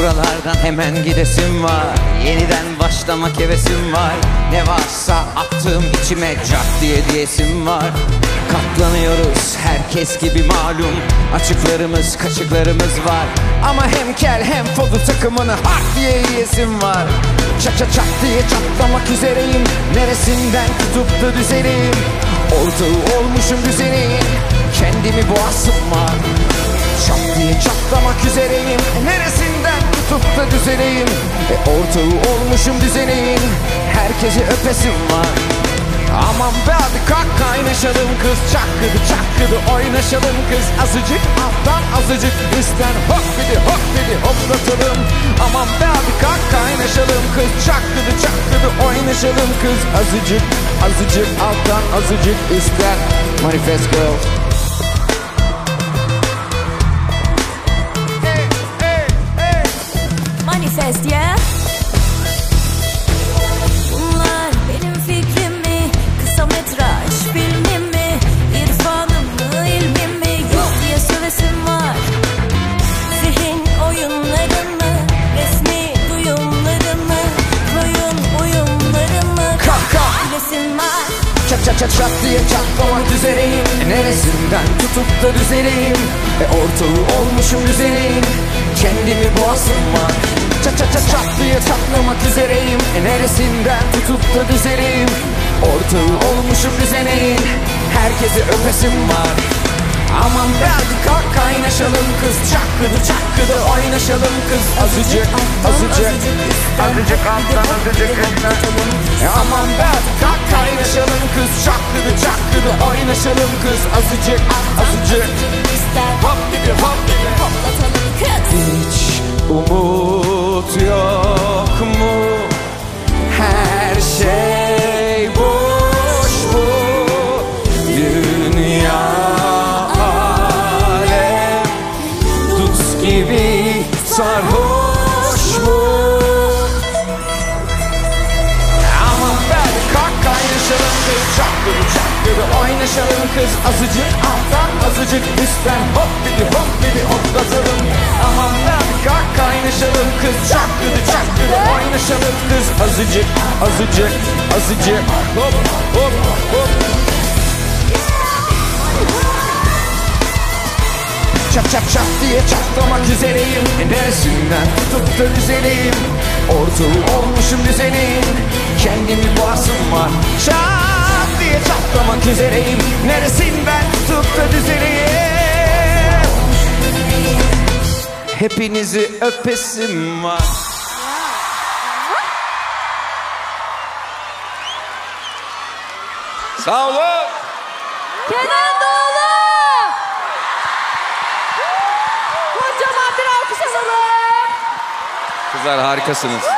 Buralardan hemen gidesim var, yeniden başlamak hevesim var. Ne varsa attığım içime cak diye diyesim var. Katlanıyoruz herkes gibi malum, açıklarımız kaçıklarımız var. Ama hem kel hem fodu takımını hak diye yiyesim var. Çak çak çak diye çatlamak üzereyim, neresinden tutup da düzeleyim. Ortağı olmuşum düzeneyin, kendimi boğasım var. Çat diye çatlamak üzereyim, neresinden tutup da düzeleyim. Ortağı olmuşum düzeneyin, herkesi öpesim var. Aman be hadi kalk kaynaşalım kız, çakkıdı çakkıdı oynaşalım kız. Azıcık alttan azıcık üstten hop dedi hop dedi hoplatalım. Aman be hadi kalk kaynaşalım kız, çakkıdı çakkıdı oynaşalım kız. Azıcık azıcık alttan azıcık üstten. Manifest girl. Manifest yeah. Bunlar benim fikrimi, kısa metraj filmimi, irfanımı ilmimi yok diye sövesim var. Zihin oyunlarımı, resmi duyumlarımı, koyun oyunlarımı bilesim var. Çat çat çat çat diye çatlamak üzereyim, neresinden tutup da düzeleyim. Ortağı olmuşum düzeneyim, kendimi boğasım var. Çat çat çat çat diye çatlamak üzereyim, neresinden tutup da düzeleyim. Ortağı olmuşum düzeneyim, herkesi öpesim var. Aman be hadi kalk kaynaşalım kız, çakkıdı çakkıdı oynaşalım kız. Azıcık azıcık azıcık alttan azıcık üstten. Aman be hadi kalk kaynaşalım kız, çakkıdı çakkıdı oynaşalım kız. Azıcık azıcık hop gibi hop gibi Hoplatalım kız. Hiç umut yok mu? Her şey boş bu dünya. Alem dut gibi sarhoş mu? Aman ben kalk kaynaşalım kız, çakkıdı çakkıdı oynaşalım kız. Azıcık alttan azıcık üstten hop dedi hop dedi hoplatalım. Aman ben kalk kaynaşalım kız, çakkıdı çakkıdı oynaşalım kız. Azıcık azıcık azıcık hop hop hop. Çak çak çak diye çatlamak üzereyim, neresinden tutup da düzeleyim. Ortağı olmuşum düzeneyim, kendimi boğasım var. Çak diye çatlamak üzereyim, neresinden tutup da düzeleyim. Hepinizi öpesim var. Sağ olun. Kenan Doğulu. Kocaman bir alkış alalım. Kızlar harikasınız.